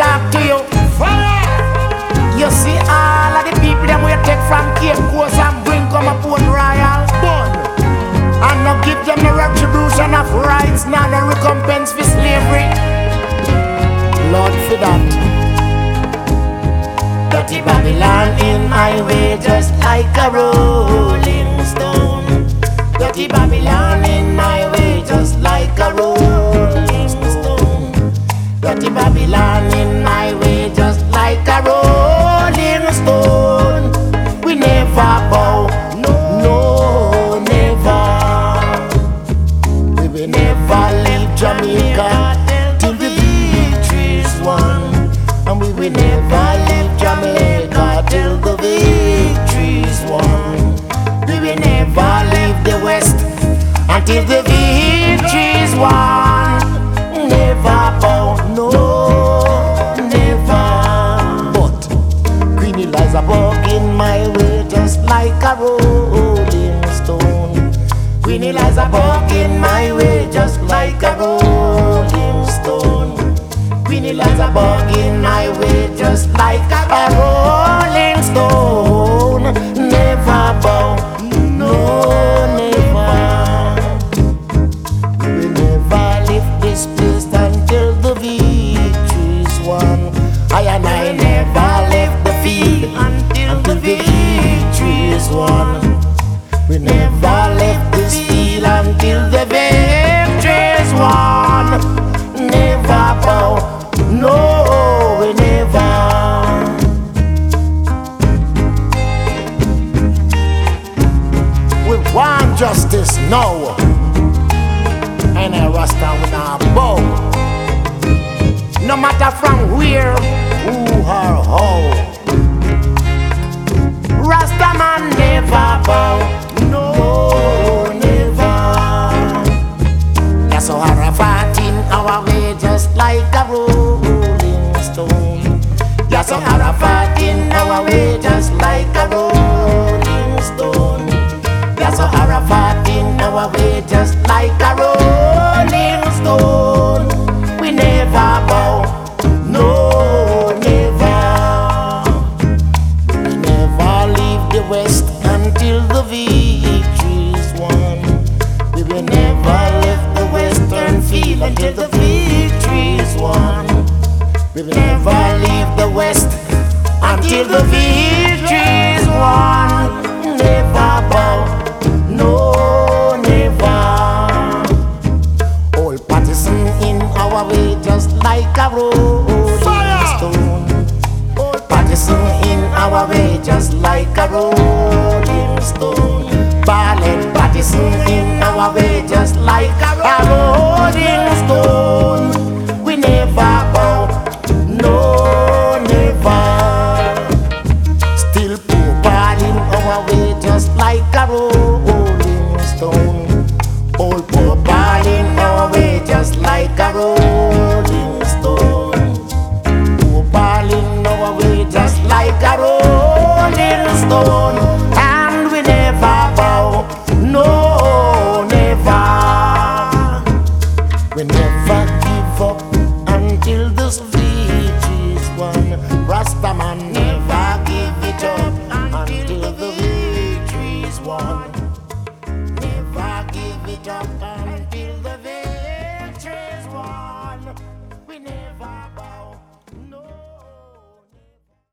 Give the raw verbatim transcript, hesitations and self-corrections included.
talk to you. Fire! You see all of the people them we take from Cape Coast and bring come up Port Royal. Bun. And not give them the retribution of rights, not the recompense for slavery. Lord for that. Dirty Babylon in my way, just like a rolling stone. Dirty Babylon in my way, just like a rolling stone. Dirty Babylon in my way, just like a rolling stone. We never bow, no, no, never. We will never leave Jamaica till the victory's won. And we will never leave Jamaica till the victory's won. We will never leave the West until the victory's won. Never bow, no, never. But Queen Eliza walk in my way just like a rolling stone. Queen Eliza walk in my way just like a rolling stone. Queen Eliza walk in my way just like a rolling stone. Never bow, no, never. We will never leave this place until the victory's won. I and I never left the field until the victory's won. We never left this field until the victory's won. Never bow, no, we never. We want justice now, and I Rasta with our bow. No matter from where, who or how. Rasta man never bow, no, never. That's how Arafat in our way, just like a rolling stone. That's how Arafat in our way, just like a rolling stone. That's how Arafat in our way, just like a rolling stone. We never bow, no, never. We never leave the West until the victory's won. We will never leave the Western field until the victory's won. We will never leave the West until the victory's won. Never bow, no, never. Old partisan in our way, just like a rolling stone. Old partisan in our way, just like a rolling stone. Ballad partisan in our way, just like a rolling stone. We never bow, no, never. Still poor ball in our way, just like a rolling stone. Old poor ball in our way, just like